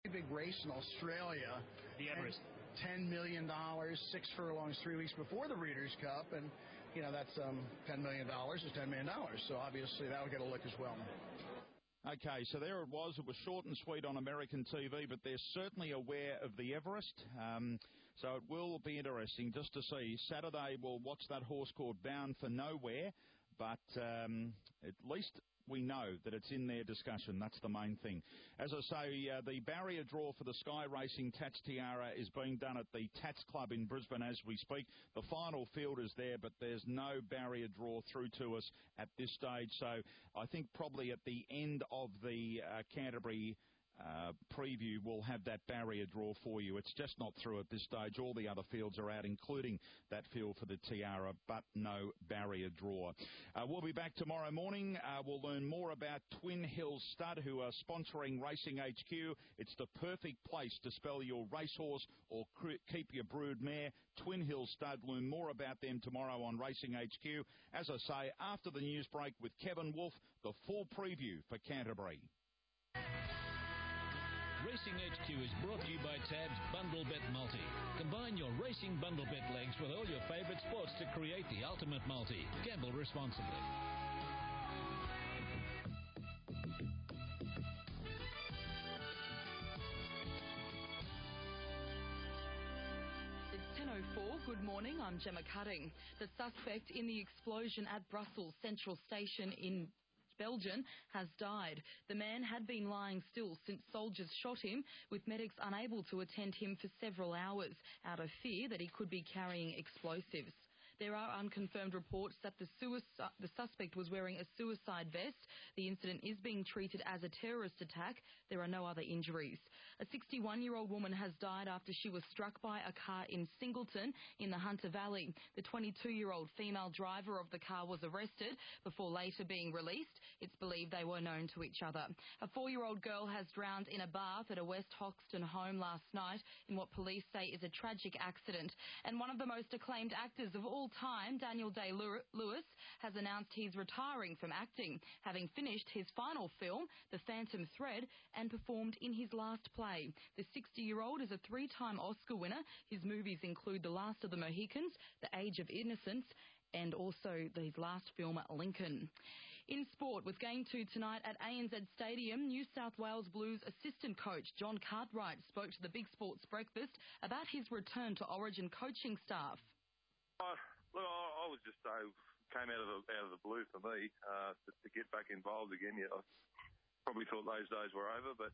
big race in Australia. The Everest. $10 million, 6 furlongs 3 weeks before the Breeders' Cup, and that's $10 million is $10 million. So obviously that will get a look as well. Okay, so there it was. It was short and sweet on American TV, but they're certainly aware of the Everest. So it will be interesting just to see. Saturday we'll watch that horse called Bound for Nowhere, but at least we know that it's in their discussion. That's the main thing. As I say, the barrier draw for the Sky Racing Tats Tiara is being done at the Tats Club in Brisbane as we speak. The final field is there, but there's no barrier draw through to us at this stage. So I think probably at the end of the Canterbury preview, we'll have that barrier draw for you. It's just not through at this stage. All the other fields are out, including that field for the Tiara, but no barrier draw. We'll be back tomorrow morning. We'll learn more about Twin Hills Stud, who are sponsoring Racing HQ. It's the perfect place to spell your racehorse or keep your brood mare. Twin Hills Stud. Learn more about them tomorrow on Racing HQ. As I say, after the news break with Kevin Wolf, the full preview for Canterbury. Racing HQ is brought to you by Tab's Bundle Bet Multi. Combine your racing bundle bet legs with all your favourite sports to create the ultimate multi. Gamble responsibly. It's 10:04. Good morning. I'm Gemma Cutting. The suspect in the explosion at Brussels Central Station in Belgium has died. The man had been lying still since soldiers shot him, with medics unable to attend him for several hours out of fear that he could be carrying explosives. There are unconfirmed reports that the suspect was wearing a suicide vest. The incident is being treated as a terrorist attack. There are no other injuries. A 61-year-old woman has died after she was struck by a car in Singleton in the Hunter Valley. The 22-year-old female driver of the car was arrested before later being released. It's believed they were known to each other. A 4-year-old girl has drowned in a bath at a West Hoxton home last night in what police say is a tragic accident. And one of the most acclaimed actors of all time, Daniel Day-Lewis, has announced he's retiring from acting, having finished his final film, The Phantom Thread, and performed in his last play. The 60-year-old is a 3-time Oscar winner. His movies include The Last of the Mohicans, The Age of Innocence, and also his last film, Lincoln. In sport, with Game 2 tonight at ANZ Stadium, New South Wales Blues assistant coach John Cartwright spoke to the Big Sports Breakfast about his return to Origin coaching staff. Look, I was just came out of the blue for me to get back involved again. Yeah, I probably thought those days were over, but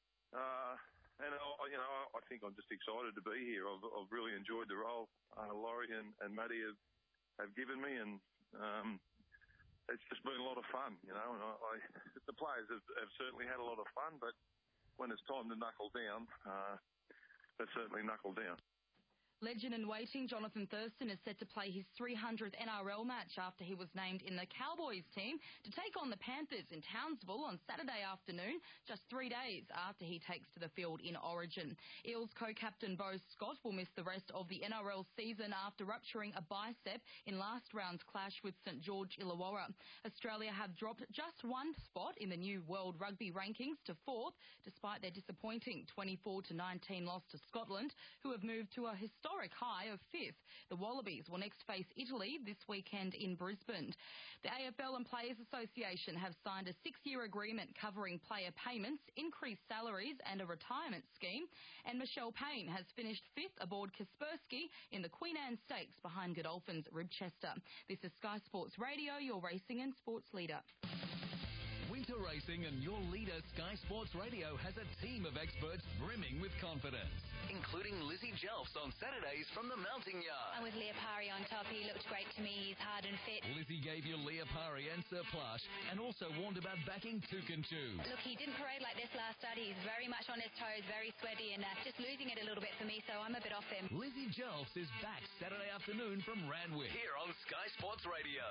I think I'm just excited to be here. I've really enjoyed the role Laurie and Matty have given me, and it's just been a lot of fun, And the players have certainly had a lot of fun, but when it's time to knuckle down, they've certainly knuckled down. Legend in waiting Jonathan Thurston is set to play his 300th NRL match after he was named in the Cowboys team to take on the Panthers in Townsville on Saturday afternoon, just 3 days after he takes to the field in Origin. Eels co-captain Bo Scott will miss the rest of the NRL season after rupturing a bicep in last round's clash with St George Illawarra. Australia have dropped just one spot in the new World Rugby rankings to 4th, despite their disappointing 24-19 loss to Scotland, who have moved to a historic high of 5th. The Wallabies will next face Italy this weekend in Brisbane. The AFL and Players Association have signed a 6-year agreement covering player payments, increased salaries and a retirement scheme. And Michelle Payne has finished 5th aboard Kaspersky in the Queen Anne Stakes behind Godolphin's Ribchester. This is Sky Sports Radio, your racing and sports leader. Winter Racing and your leader, Sky Sports Radio, has a team of experts brimming with confidence, including Lizzie Jelfs on Saturdays from the Mounting Yard. And with Leah Parry on top, he looked great to me. He's hard and fit. Lizzie gave you Leah Parry and Sir Plush, and also warned about backing Tukentu. Look, he didn't parade like this last start. He's very much on his toes, very sweaty, and just losing it a little bit for me, so I'm a bit off him. Lizzie Jelfs is back Saturday afternoon from Randwick, here on Sky Sports Radio.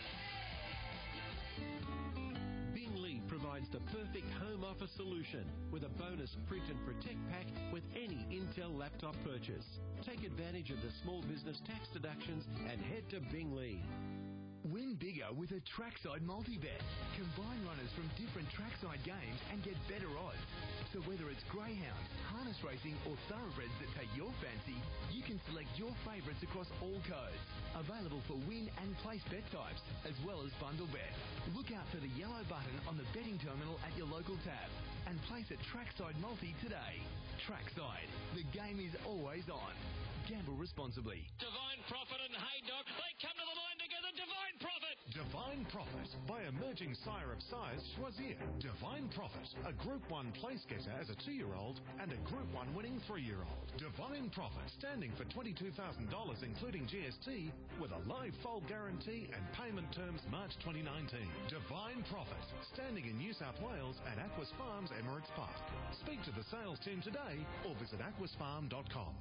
Bingley provides the perfect home office solution with a bonus print and protect pack with any Intel laptop purchase. Take advantage of the small business tax deductions and head to Bingley. Win bigger with a Trackside multi-bet. Combine runners from different Trackside games and get better odds. So whether it's greyhounds, harness racing or thoroughbreds that take your fancy, you can select your favourites across all codes. Available for win and place bet types, as well as bundle bet. Look out for the yellow button on the betting terminal at your local tab and place a Trackside multi today. Trackside, the game is always on. Gamble responsibly. Divine Prophet and Haydock, they come to the line together. Divine Prophet! Divine Prophet by emerging sire of sires Choisir. Divine Prophet, a Group 1 place getter as a 2-year-old and a Group 1 winning 3-year-old. Divine Prophet standing for $22,000 including GST with a live foal guarantee and payment terms March 2019. Divine Prophet standing in New South Wales at Aquas Farms Emirates Park. Speak to the sales team today or visit aquasfarm.com.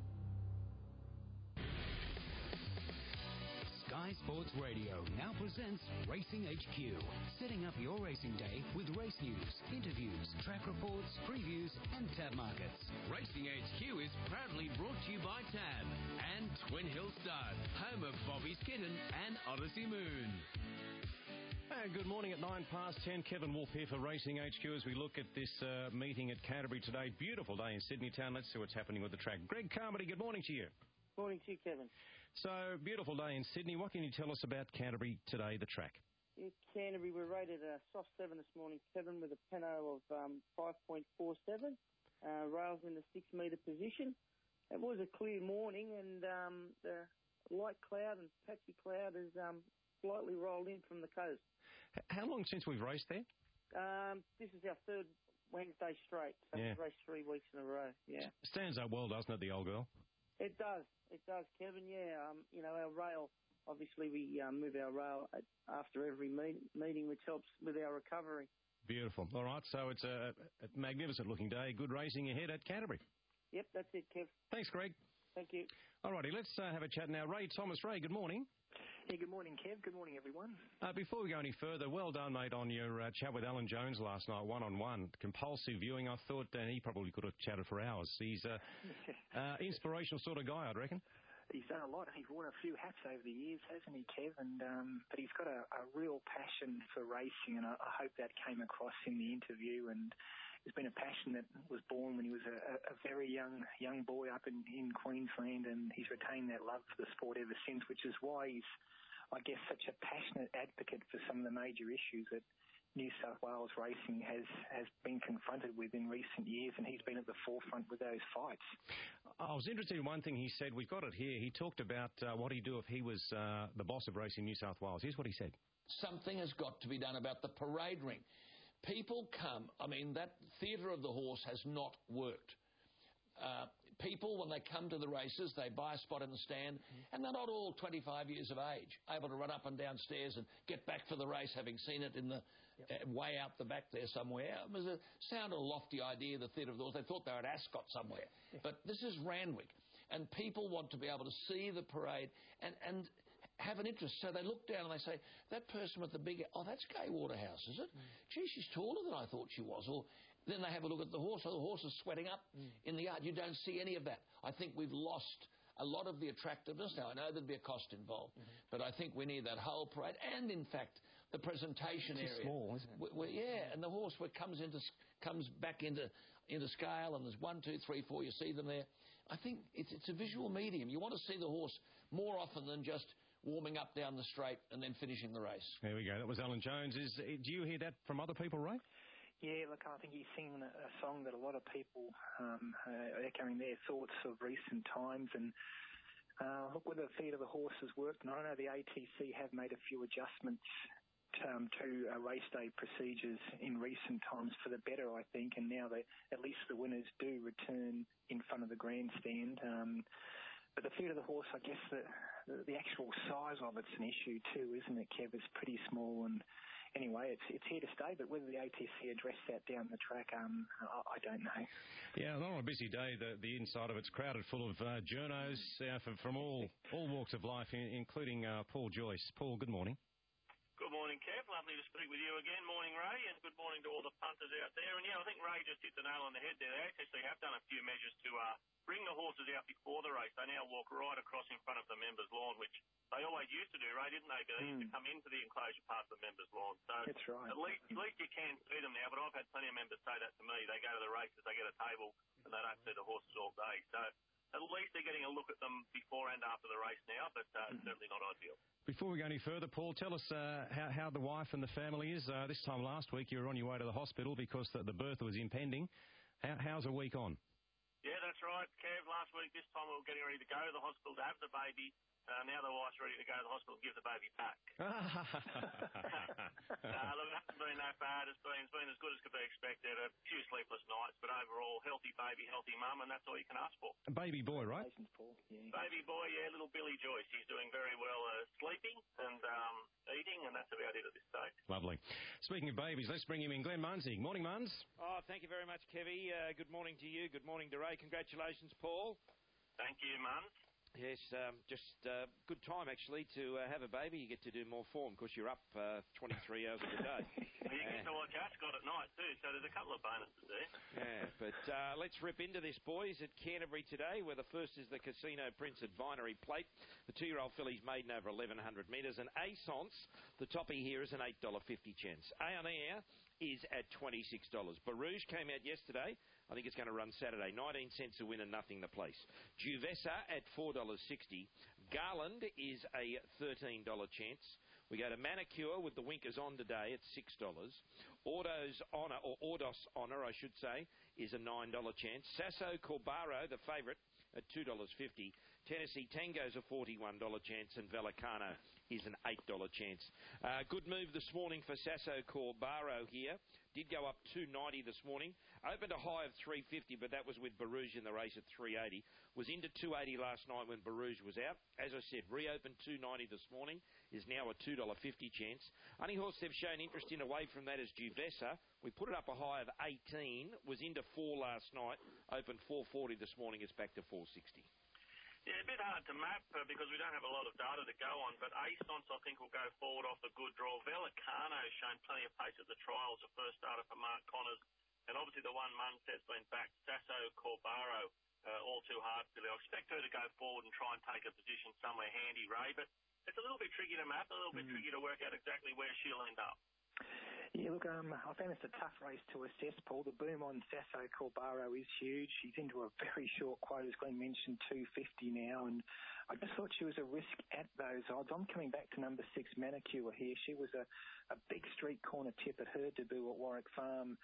Sky Sports Radio now presents Racing HQ, setting up your racing day with race news, interviews, track reports, previews and tab markets. Racing HQ is proudly brought to you by Tab and Twin Hill Stud, home of Bobby's Kitten and Odyssey Moon. Good morning at 10:09. Kevin Wolf here for Racing HQ as we look at this meeting at Canterbury today. Beautiful day in Sydney town. Let's see what's happening with the track. Greg Carmody, good morning to you. Morning to you, Kevin. So, beautiful day in Sydney. What can you tell us about Canterbury today, the track? Yeah, Canterbury, we're rated a soft 7 this morning, Kevin, with a Peno of 5.47. Rails in the 6-metre position. It was a clear morning, and the light cloud and patchy cloud has slightly rolled in from the coast. How long since we've raced there? This is our third Wednesday straight. So we've raced 3 weeks in a row, yeah. Stands up well, doesn't it, the old girl? It does, Kevin, yeah. Our rail, obviously we move our rail after every meeting, which helps with our recovery. Beautiful. All right, so it's a magnificent-looking day. Good racing ahead at Canterbury. Yep, that's it, Kev. Thanks, Greg. Thank you. All righty, let's have a chat now. Ray Thomas. Ray, good morning. Yeah, good morning, Kev. Good morning, everyone. Before we go any further, well done, mate, on your chat with Alan Jones last night, one-on-one. Compulsive viewing, I thought, and he probably could have chatted for hours. He's an inspirational sort of guy, I'd reckon. He's done a lot. He's worn a few hats over the years, hasn't he, Kev? But he's got a real passion for racing, and I hope that came across in the interview. And there's been a passion that was born when he was a very young boy up in Queensland, and he's retained that love for the sport ever since, which is why he's, I guess, such a passionate advocate for some of the major issues that New South Wales racing has been confronted with in recent years, and he's been at the forefront with those fights. I was interested in one thing he said. We've got it here. He talked about what he'd do if he was the boss of Racing New South Wales. Here's what he said. Something has got to be done about the parade ring. People come, that theatre of the horse has not worked. People, when they come to the races, they buy a spot in the stand, and they're not all 25 years of age, able to run up and down stairs and get back for the race, having seen it in the way out the back there somewhere. It was a sounded a lofty idea, the theatre of the horse. They thought they were at Ascot somewhere. But this is Randwick, and people want to be able to see the parade and have an interest. So they look down and they say, that person with the big, that's Gay Waterhouse, is it? Gee, she's taller than I thought she was. Or then they have a look at the horse. Oh, the horse is sweating up in the yard. You don't see any of that. I think we've lost a lot of the attractiveness. Now, I know there'd be a cost involved, but I think we need that whole parade and, in fact, the presentation area. It's small, isn't it? And the horse comes back into scale, and there's 1, 2, 3, 4. You see them there. I think it's a visual medium. You want to see the horse more often than just warming up down the straight and then finishing the race. There we go. That was Alan Jones. Do you hear that from other people, Ray? Yeah, look, I think he's singing a song that a lot of people are echoing their thoughts of recent times. And look, where the feet of the horse has worked, and I know the ATC have made a few adjustments to race day procedures in recent times for the better, I think. And now at least the winners do return in front of the grandstand. But the feet of the horse, I guess the actual size of it's an issue too, isn't it, Kev? It's pretty small, and anyway, it's here to stay. But whether the ATC address that down the track, I don't know. Yeah, on a busy day, the inside of it's crowded full of journos from all walks of life, including Paul Joyce. Paul, good morning. Good morning, Kev. Lovely to speak with you again. Morning, Ray, and good morning to all the punters out there. And yeah, I think Ray just hit the nail on the head there. They actually have done a few measures to bring the horses out before the race. They now walk right across in front of the members' lawn, which they always used to do, Ray, didn't they? They used to come into the enclosure part of the members' lawn. So that's right. At least you can see them now, but I've had plenty of members say that to me. They go to the races, they get a table, and they don't see the horses all day. So at least they're getting a look at them before and after the race now, but certainly not ideal. Before we go any further, Paul, tell us how the wife and the family is. This time last week, you were on your way to the hospital because the birth was impending. How's a week on? Yeah, that's right, Kev. Last week, this time we were getting ready to go to the hospital to have the baby. Now the wife's ready to go to the hospital and give the baby back. Ah. Look, it hasn't been that bad. It's been as good as could be expected. A few sleepless nights, but overall, healthy baby, healthy mum, and that's all you can ask for. A baby boy, right? Paul. Yeah. Baby boy, yeah, little Billy Joyce. He's doing very well sleeping and eating, and that's about it at this stage. Lovely. Speaking of babies, let's bring him in. Glenn Munsey. Morning, Muns. Oh, thank you very much, Kevy. Good morning to you. Good morning to Ray. Congratulations, Paul. Thank you, Mum. Yes, just good time, actually, to have a baby. You get to do more form because you're up 23 hours of the day. You get to watch Ascot at night, too, so there's a couple of bonuses there. Yeah, but let's rip into this, boys, at Canterbury today, where the first is the Casino Prince at Vinery Plate. The 2-year-old filly's maiden over 1,100 metres. And Asance, the toppy here, is an $8.50 chance. On Air is at $26. Barouge came out yesterday. I think it's going to run Saturday. 19 cents a win and nothing the place. Juvesa at $4.60. Garland is a $13 chance. We go to Manicure with the winkers on today at $6. Ordos Honor, I should say, is a $9 chance. Sasso Corbaro, the favourite, at $2.50. Tennessee Tango's a $41 chance, and Velicano is an $8 chance. Good move this morning for Sasso Corbaro here. Did go up $2.90 this morning. Opened a high of $3.50, but that was with Barouge in the race at $3.80. Was into $2.80 last night when Barouge was out. As I said, reopened $2.90 this morning. Is now a $2.50 chance. Only horse they've shown interest in away from that is Juvesa. We put it up a high of 18. Was into 4 last night. Opened $4.40 this morning. It's back to $4.60. Yeah, a bit hard to map because we don't have a lot of data to go on, but Asance, I think, will go forward off a good draw. Velicano's shown plenty of pace at the trials, the first starter for Mark Connors, and obviously the one Munstead's been back, Sasso Corbaro, all too hard for Billy. I expect her to go forward and try and take a position somewhere handy, Ray, but it's a little bit tricky to map, a little bit tricky to work out exactly where she'll end up. Yeah, look, I found it's a tough race to assess, Paul. The boom on Sasso Corbaro is huge. She's into a very short quote, as Glenn mentioned, $2.50 now, and I just thought she was a risk at those odds. I'm coming back to number 6, Manicure here. She was a big street corner tip at her debut at Warwick Farm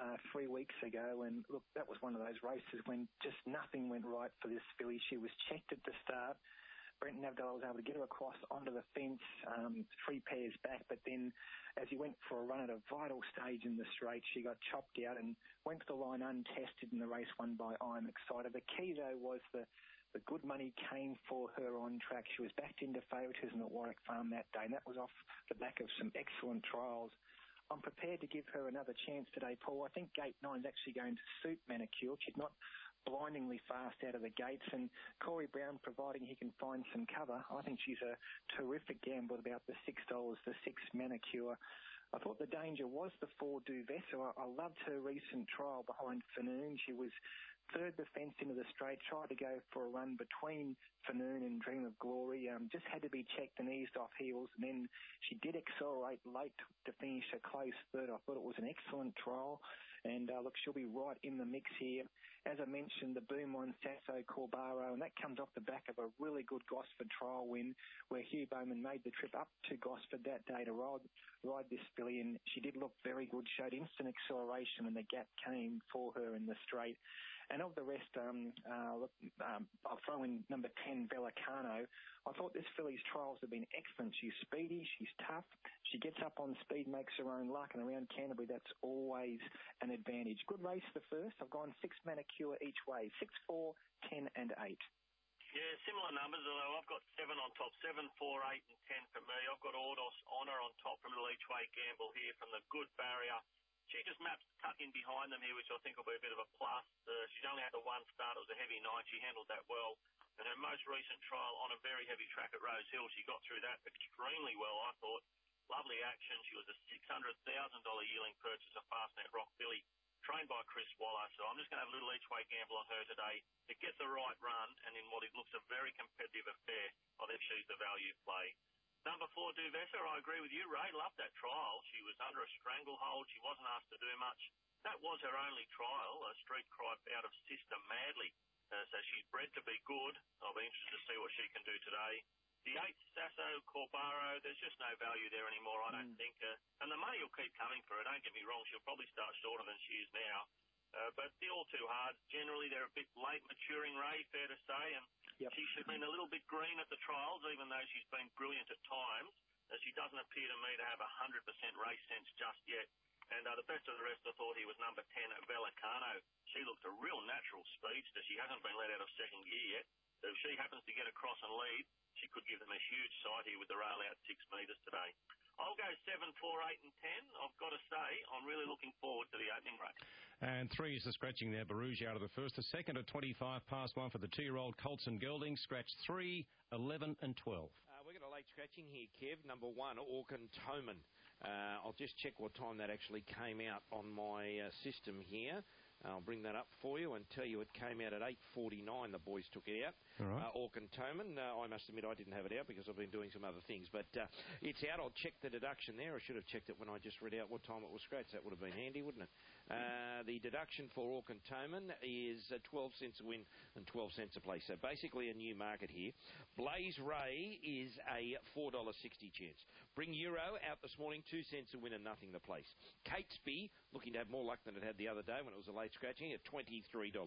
3 weeks ago, and look, that was one of those races when just nothing went right for this filly. She was checked at the start. Brent Navdal was able to get her across onto the fence, 3 pairs back, but then as he went for a run at a vital stage in the straight, she got chopped out and went to the line untested in the race won by I'm Excited. The key, though, was the good money came for her on track. She was backed into favouritism at Warwick Farm that day, and that was off the back of some excellent trials. I'm prepared to give her another chance today, Paul. I think Gate 9 is actually going to suit Manicure. She's not blindingly fast out of the gates, and Corey Brown, providing he can find some cover, I think she's a terrific gamble at about the $6, the 6 Manicure. I thought the danger was the 4 Duvessa. I loved her recent trial behind Fanoon. She was third the fence into the straight, tried to go for a run between Fanoon and Dream of Glory, just had to be checked and eased off heels, and then she did accelerate late to finish a close third. I thought it was an excellent trial, and look, she'll be right in the mix here. As I mentioned, the boom on Sasso Corbaro, and that comes off the back of a really good Gosford trial win where Hugh Bowman made the trip up to Gosford that day to ride this filly, and she did look very good, showed instant acceleration when the gap came for her in the straight. And of the rest, I'll throw in number 10, Velicano. I thought this filly's trials have been excellent. She's speedy, she's tough, she gets up on speed, makes her own luck, and around Canterbury, that's always an advantage. Good race the first. I've gone 6 Manicure each way, 6, 4, 10 and 8. Yeah, similar numbers, although I've got 7 on top, 7, 4, 8 and 10 for me. I've got Ordos Honor on top from the each way gamble here from the good barrier. She just maps tuck in behind them here, which I think will be a bit of a plus. She's only had the one start. It was a heavy night. She handled that well. And her most recent trial on a very heavy track at Rose Hill, she got through that extremely well, I thought. Lovely action. She was a $600,000 yearling purchase of Fastnet Rock Billy. trained by Chris Waller. So I'm just going to have a little each-way gamble on her today to get the right run and in what it looks a very competitive affair. I think she's the value play. Number 4, Duvessa, I agree with you. Ray loved that trial. She was under a stranglehold. She wasn't asked to do much. That was her only trial. Street Cripe out of Sister Madly. So she's bred to be good. I'll be interested to see what she can do today. The 8, Sasso Corbaro, there's just no value there anymore, I don't think. And the money will keep coming for her, don't get me wrong. She'll probably start shorter than she is now. But they're all too hard. Generally, they're a bit late maturing, Ray, fair to say. And she's been a little bit green at the trials, even though she's been brilliant at times. She doesn't appear to me to have 100% race sense just yet. And the best of the rest, I thought he was number 10, Velicano. She looked a real natural speedster. She hasn't been let out of second gear yet. So if she happens to get across and lead, she could give them a huge sight here with the rail out 6 metres today. I'll go 7, 4, 8 and 10. I've got to say, I'm really looking forward to the opening race. And 3 is the scratching there. Barouge out of the first. The second at 25 past 1 for the 2-year-old Colson Gelding. Scratch 3, 11 and 12. We've got a late scratching here, Kev. Number 1, Auckland Toman. I'll just check what time that actually came out on my system here. I'll bring that up for you and tell you it came out at 8:49. The boys took it out. All right. Auckland Toman. I must admit I didn't have it out because I've been doing some other things. But it's out. I'll check the deduction there. I should have checked it when I just read out what time it was scratched. That would have been handy, wouldn't it? The deduction for Auckland Toman is 12 cents a win and 12 cents a place. So basically a new market here. Blaze Ray is a $4.60 chance. Bring Euro out this morning, 2 cents a win and nothing the place. Catesby, looking to have more luck than it had the other day when it was a late scratching, at $23.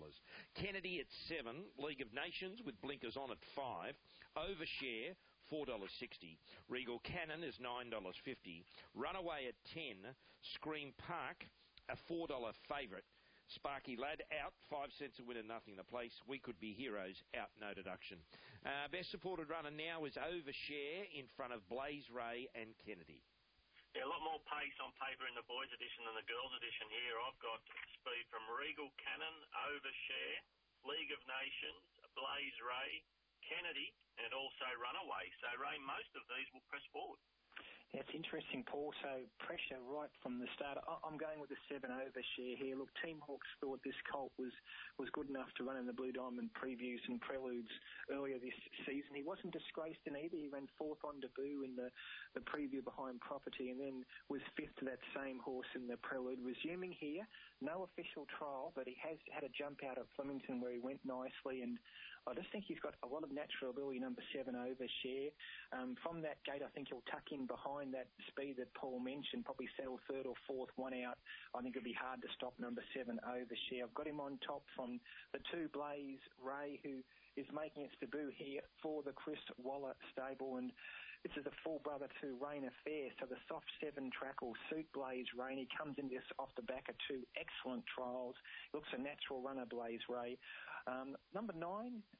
Kennedy at 7. League of Nations with blinkers on at 5. Overshare, $4.60. Regal Cannon is $9.50. Runaway at 10. Scream Park, a $4 favourite. Sparky Lad out, 5 cents a win and nothing the place. We Could Be Heroes out, no deduction. Best supported runner now is Overshare in front of Blaze Ray and Kennedy. Yeah, a lot more pace on paper in the boys' edition than the girls' edition here. I've got speed from Regal Cannon, Overshare, League of Nations, Blaze Ray, Kennedy, and also Runaway. So, Ray, most of these will press forward. Yeah, it's interesting, Paul. So pressure right from the start. I'm going with the 7 Overshare here. Look, Team Hawks thought this colt was good enough to run in the Blue Diamond previews and preludes earlier this season. He wasn't disgraced in either. He ran 4th on debut in the preview behind Property and then was 5th to that same horse in the prelude. Resuming here, no official trial, but he has had a jump out of Flemington where he went nicely, and I just think he's got a lot of natural ability, number 7 Overshare. From that gate, I think he'll tuck in behind that speed that Paul mentioned, probably settle 3rd or 4th, 1 out. I think it'll be hard to stop number 7 Overshare. I've got him on top from the 2 Blaze Ray, who is making its debut here for the Chris Waller stable, and this is a full brother to Rain Affair, so the soft 7 track will suit Blaze Ray. He comes in this off the back of 2 excellent trials. Looks a natural runner, Blaze Ray. Number 9,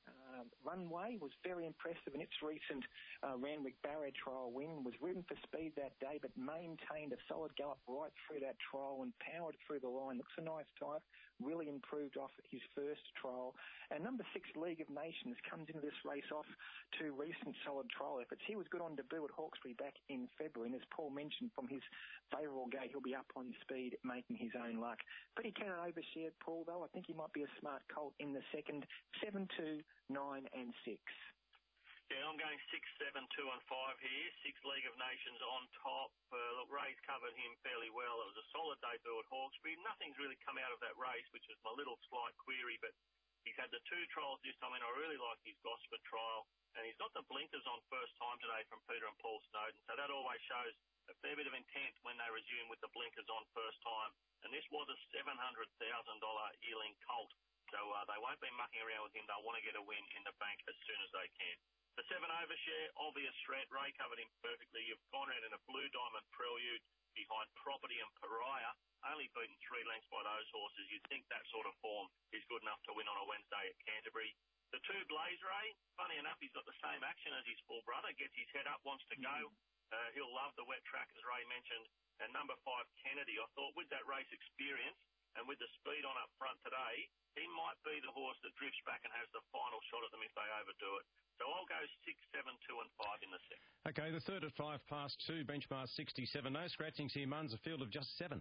Runway, was very impressive in its recent Randwick Barrow trial win. Was ridden for speed that day, but maintained a solid gallop right through that trial and powered through the line. Looks a nice type. Really improved off his first trial. And number 6, League of Nations, comes into this race off 2 recent solid trial efforts. He was good on debut at Hawkesbury back in February, and as Paul mentioned, from his favourable gate, he'll be up on speed, making his own luck. But he can overshare Paul, though. I think he might be a smart colt in the second. 7, 2, 9 and 6. Yeah, I'm going 6, 7, 2 and 5 here. 6 League of Nations on top. Look, Ray's covered him fairly well. It was a solid debut at Hawkesbury. Nothing's really come out of that race, which is my little slight query, but he's had the 2 trials this time, and I really like his Gosford trial. And he's got the blinkers on first time today from Peter and Paul Snowden, so that always shows a fair bit of intent when they resume with the blinkers on first time. And this was a $700,000 yearling colt, so they won't be mucking around with him. They'll want to get a win in the bank as soon as they can. The 7 Overshare, obvious threat. Ray covered him perfectly. You've gone around in a Blue Diamond prelude behind Property and Pariah, only beaten 3 lengths by those horses. You'd think that sort of form is good enough to win on a Wednesday at Canterbury. The 2 Blaze Ray, funny enough, he's got the same action as his full brother. Gets his head up, wants to go. He'll love the wet track, as Ray mentioned. And number 5, Kennedy, I thought with that race experience and with the speed on up front today, he might be the horse that drifts back and has the final shot at them if they overdo it. So I'll go 6, 7, 2 and 5 in the second. Okay, the third at 5 past 2, benchmark 67. No scratchings here, Munns, a field of just 7.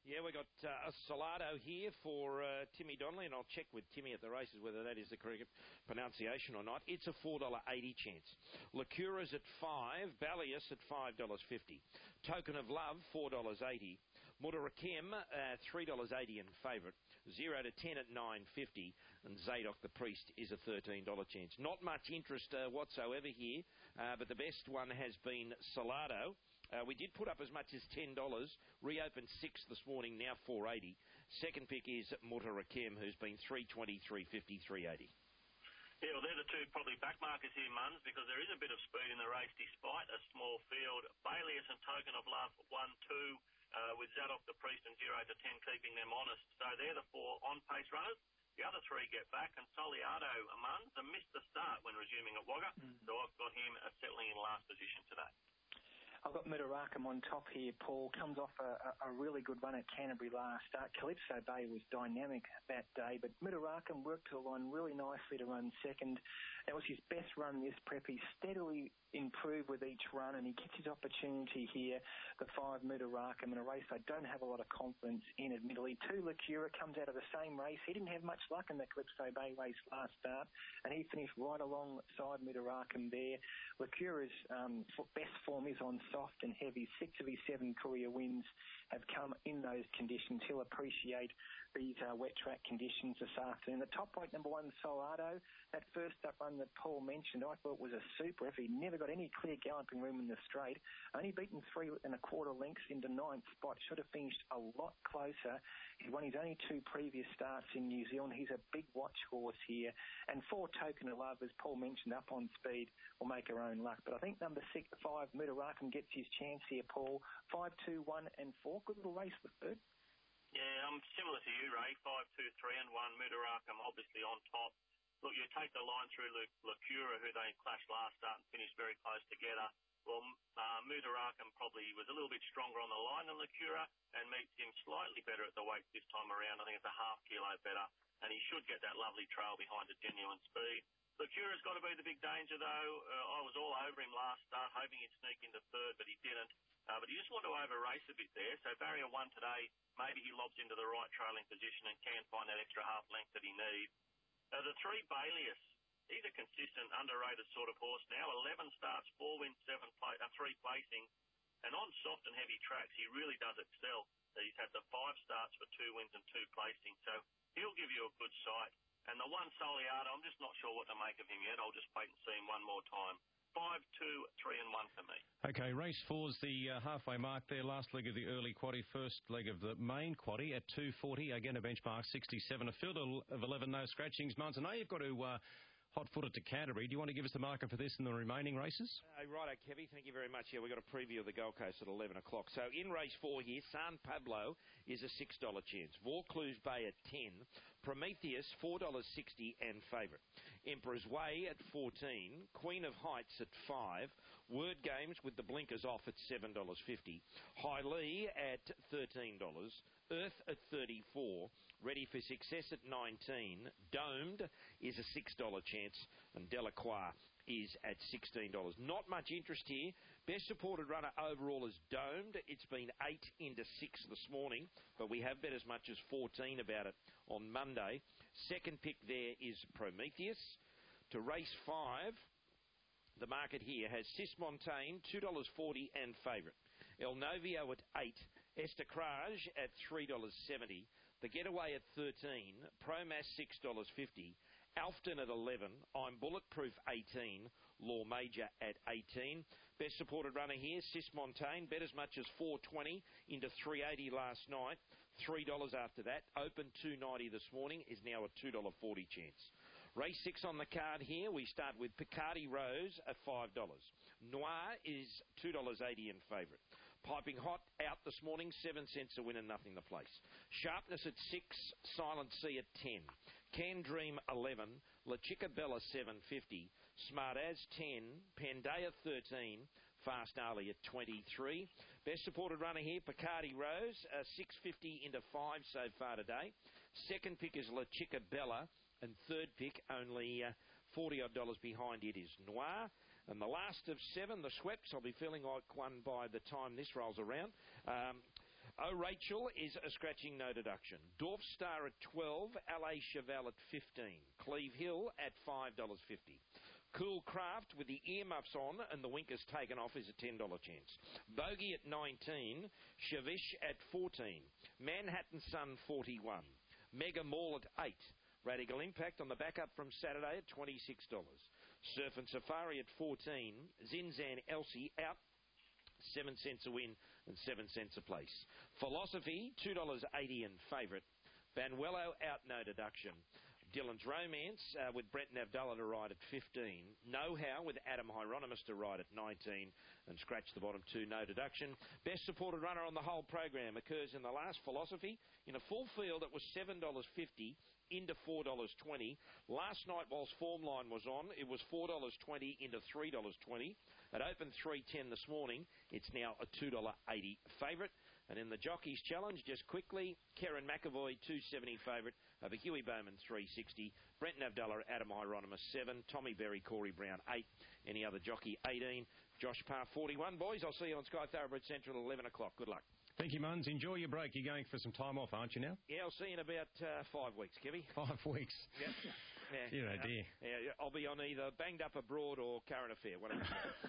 Yeah, we got a Salado here for Timmy Donnelly, and I'll check with Timmy at the races whether that is the correct pronunciation or not. It's a $4.80 chance. Lacura's at $5, Ballius at $5.50. Token of Love, $4.80. Mutarakem, $3.80 in favourite. 0 to 10 at $9.50. And Zadok the Priest is a $13 chance. Not much interest whatsoever here, but the best one has been Salado. We did put up as much as $10, reopened 6 this morning, now $4.80. Second pick is Mutarakem, who's been $3.20, $3.50, $3.80. Yeah, well, they're the two probably backmarkers here, Muns, because there is a bit of speed in the race despite a small field. Bailius and Token of Love 1-2 with Zadok the Priest and 0 to 10 keeping them honest. So they're the 4 on-pace runners. The other 3 get back, and Soliado Muns missed the start when resuming at Wagga, so I've got him settling in last position today. I've got Mutarakam on top here, Paul. Comes off a really good run at Canterbury last start. Calypso Bay was dynamic that day, but Mutarakam worked to the line really nicely to run second. That was his best run this prep. He steadily improved with each run, and he gets his opportunity here, the 5 Mutarakam, in a race I don't have a lot of confidence in, admittedly. 2 Lacura comes out of the same race. He didn't have much luck in the Calypso Bay race last start, and he finished right alongside Mutarakam there. Lacura's best form is on soft and heavy. 6 of his 7 career wins have come in those conditions. He'll appreciate these wet track conditions this afternoon. The top weight, number 1, Solado, that first up run that Paul mentioned, I thought was a super effort. He never got any clear galloping room in the straight. Only beaten 3 1/4 lengths into 9th spot. Should have finished a lot closer. He won his only 2 previous starts in New Zealand. He's a big watch horse here. And 4 Token of Love, as Paul mentioned, up on speed, will make her own luck. But I think number 6, 5, Mutarakem gets his chance here, Paul. 5, 2, 1 and 4. Good little race, the third. Yeah, I'm similar to you, Ray. 5, 2, 3 and 1. Mutarakem obviously on top. Look, you take the line through Lacura, who they clashed last start and finished very close together. Well, Mutarakem probably was a little bit stronger on the line than Lacura and meets him slightly better at the weight this time around. I think it's a ½ kilo better, and he should get that lovely trail behind a Genuine Speed. Lacura's got to be the big danger, though. I was all over him last start, hoping he'd sneak into third, but he didn't. But he just wanted to over-race a bit there. So barrier 1 today, maybe he lobs into the right trailing position and can find that extra half length that he needs. The 3 Bailius, he's a consistent, underrated sort of horse now. 11 starts, 4 wins, 3 placings. And on soft and heavy tracks, he really does excel. He's had the 5 starts for 2 wins and 2 placings. So he'll give you a good sight. And the 1 Soliado, I'm just not sure what to make of him yet. I'll just wait and see him one more time. 5, 2, 3 and 1 for me. Okay, race 4's the halfway mark there. Last leg of the early quaddie, first leg of the main quaddie at 2:40. Again, a benchmark 67. A field of 11, no scratchings. Muns, I know you've got to hot-footed to Canterbury. Do you want to give us the marker for this in the remaining races? Righto, Kevy. Thank you very much. Yeah, we've got a preview of the Gold Coast at 11 o'clock. So in race 4 here, San Pablo is a $6 chance. Vaucluse Bay at 10. Prometheus, $4.60 and favourite. Emperor's Way at 14. Queen of Heights at 5. Word Games with the blinkers off at $7.50. High Lee at $13. Earth at 34. Ready for Success at 19. Domed is a $6 chance. And Delacroix is at $16. Not much interest here. Best supported runner overall is Domed. It's been 8 into 6 this morning, but we have bet as much as 14 about it on Monday. Second pick there is Prometheus. To race 5, the market here has Sismontane, $2.40 and favourite. El Novio at 8. Estacrage at $3.70. The Getaway at 13. Promas $6.50. Alfton at 11. I'm Bulletproof 18. Law Major at 18. Best supported runner here, Sismontane. Bet as much as $4.20 into $3.80 last night. $3 after that. Open $2.90 this morning. Is now a $2.40 chance. Race 6 on the card here. We start with Picardy Rose at $5. Noir is $2.80 in favourite. Piping Hot out this morning, 7 cents a win and nothing the place. Sharpness at 6, Silent Sea at 10. Can Dream 11, La Chica Bella 7.50, Smart As 10, Pandea 13, Fast Ali at 23. Best supported runner here, Picardy Rose, 6.50 into 5 so far today. Second pick is La Chica Bella, and third pick only $40-odd behind it is Noir. And the last of 7, the Sweps, I'll be feeling like one by the time this rolls around. Oh, Rachel is a scratching, no deduction. Dorf Star at 12, LA Cheval at 15, Cleve Hill at $5.50. Cool Craft with the earmuffs on and the winkers taken off is a $10 chance. Bogey at 19, Chavish at 14, Manhattan Sun 41, Mega Mall at 8, Radical Impact on the backup from Saturday at $26. Surf and Safari at 14, Zinzan Elsie out, 7 cents a win and 7 cents a place. Philosophy, $2.80 in favourite. Banuelo out, no deduction. Dylan's Romance with Brent Navdala to ride at 15. Know-How with Adam Hieronymus to ride at 19. And Scratch the Bottom 2, no deduction. Best supported runner on the whole program occurs in the last Philosophy. In a full field, it was $7.50 into $4.20. Last night, whilst Form Line was on, it was $4.20 into $3.20. It opened 3.10 this morning. It's now a $2.80 favourite. And in the Jockeys Challenge, just quickly, Karen McAvoy, $2.70 favourite over Huey Bowman, $3.60. Brent Navdala, Adam Hieronymus, 7. Tommy Berry, Corey Brown, 8. Any other jockey, 18. Josh Parr, 41. Boys, I'll see you on Sky Thoroughbred Central at 11 o'clock. Good luck. Thank you, Muns. Enjoy your break. You're going for some time off, aren't you now? Yeah, I'll see you in about 5 weeks, Kevy. 5 weeks. Yeah. Dear, oh dear. Yeah, I'll be on either Banged Up Abroad or Current Affair. Whatever.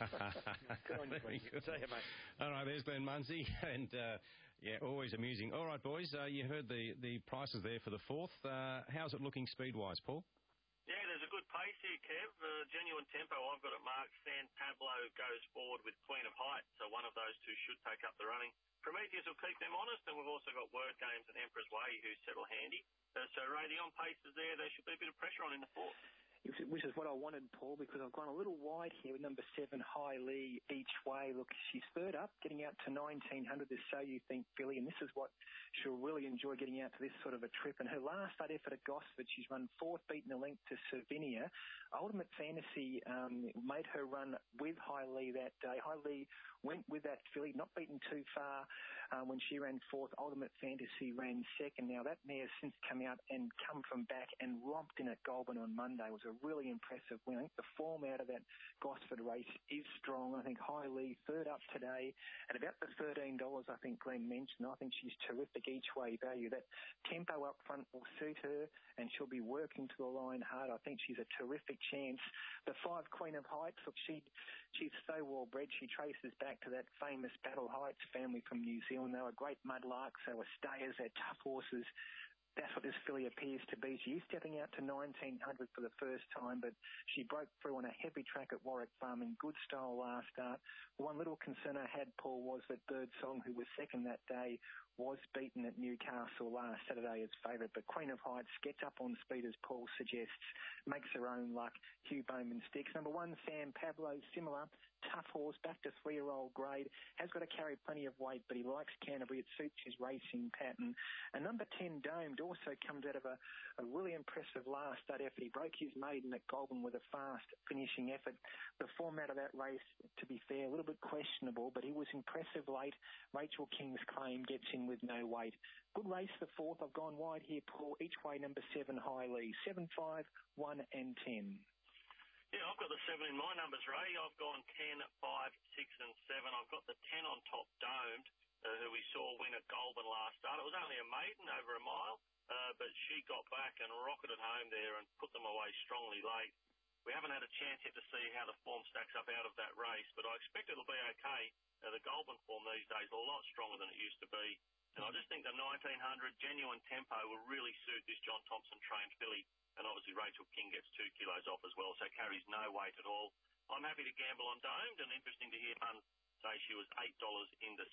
Good on you, Very good. See you, mate. All right, there's Glenn Munsey. And, yeah, always amusing. All right, boys, you heard the prices there for the fourth. How's it looking speed-wise, Paul? Yeah, there's a good pace here, Kev. Genuine Tempo, I've got it marked. San Pablo goes forward with Queen of Heights, so one of those two should take up the running. Prometheus will keep them honest, and we've also got Word Games and Emperor's Way who settle handy. So Radion paces there. There should be a bit of pressure on in the fourth. Which is what I wanted, Paul, because I've gone a little wide here with number 7, High Lee, each way. Look, she's third up, getting out to 1900 is So You Think, Billy, and this is what she'll really enjoy, getting out to this sort of a trip. And her last start effort at Gosford, she's run 4th, beaten a length to Servinia. Ultimate Fantasy made her run with High Lee that day. High Lee went with that filly, not beaten too far when she ran 4th. Ultimate Fantasy ran 2nd. Now, that mare has since come out and come from back and romped in at Goulburn on Monday. It was a really impressive win. I think the form out of that Gosford race is strong. I think High Lee, third up today at about the $13, I think Glenn mentioned. I think she's terrific each way value. That tempo up front will suit her, and she'll be working to the line hard. I think she's a terrific chance. The 5, Queen of Heights, look, she's so well bred. She traces back to that famous Battle Heights family from New Zealand. They were great mudlarks. They were stayers. They're tough horses. That's what this filly appears to be. She is stepping out to 1900 for the first time, but she broke through on a heavy track at Warwick Farm in good style last start. One little concern I had, Paul, was that Birdsong, who was second that day, was beaten at Newcastle last Saturday as favourite, but Queen of Heights gets up on speed, as Paul suggests, makes her own luck. Hugh Bowman sticks. Number 1, Sam Pablo, similar, tough horse, back to 3-year-old grade, has got to carry plenty of weight, but he likes Canterbury. It suits his racing pattern. And number 10, Domed, also comes out of a really impressive last start effort. He broke his maiden at Goulburn with a fast finishing effort. The format of that race, to be fair, a little bit questionable, but he was impressive late. Rachel King's Claim gets in with no weight. Good race, the fourth. I've gone wide here, Paul. Each way, number 7, High Lee. 7, 5, 1 and 10. Yeah, I've got the 7 in my numbers, Ray. I've gone 10, 5, 6 and 7. I've got the 10 on top, Domed, who we saw win at Goulburn last start. It was only a maiden over a mile, but she got back and rocketed home there and put them away strongly late. We haven't had a chance yet to see how the form stacks up out of that race, but I expect it'll be okay. The Goulburn form these days is a lot stronger than it used to be. And I just think the 1900 Genuine Tempo will really suit this John Thompson trained filly. And obviously Rachel King gets 2 kilos off as well, so carries no weight at all. I'm happy to gamble on Domed, and interesting to hear Munn say she was $8 into $6.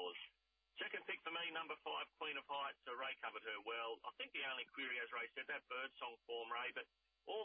Second pick for me, number 5, Queen of Heights. Ray covered her well. I think the only query, as Ray said, that Birdsong form, Ray, but